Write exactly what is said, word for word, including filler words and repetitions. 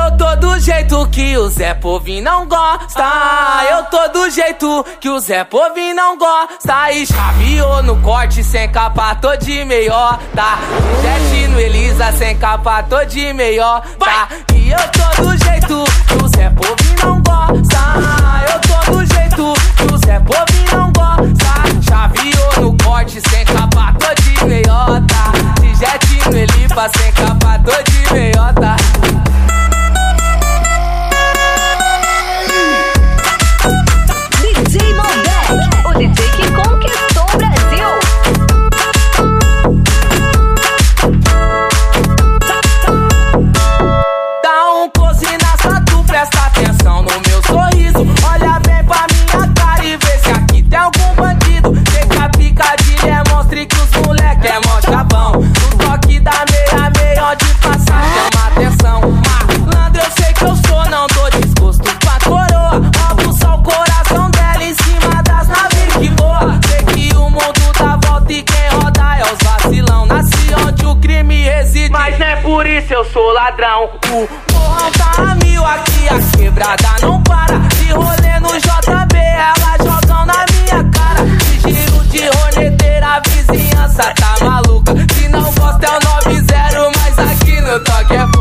eu tô do jeito que o Zé Povinho não gosta. Eu tô do jeito que o Zé Povinho não gosta. E chaveou no corte sem capa, tô de meiota. Jet no Elisa sem capa, tô de meiota. E eu tô do jeito que o Zé Povinho não gosta. Eu tô do jeito que o Zé Povinho não gosta. Chaveou no corte sem capa, tô de meiota. De jet no Elisa sem capa, tô de meiota. D J Malbec, o D J que conquistou o Brasil. Dá um close na sua tu, presta atenção no meu sorriso. Olha bem pra minha cara e vê se aqui tem algum bandido. Sei que a picadilha é mostre que os moleque é mó chavão. No toque da meia meia onde passar chama atenção. Malandro eu sei que eu sou, não tô desgosto com a coroa. Roubo só o coração dela em cima das naves que voa. Sei que o mundo dá volta e quem roda é os vacilão. Nasci onde o crime reside, mas não é por isso eu sou ladrão. O morrão tá a mil aqui, a quebrada não para. De rolê no J B, ela jogam na minha cara. De giro de roneteira, a vizinhança tá maluca. Se não gosta é o nove zero, mas aqui no toque é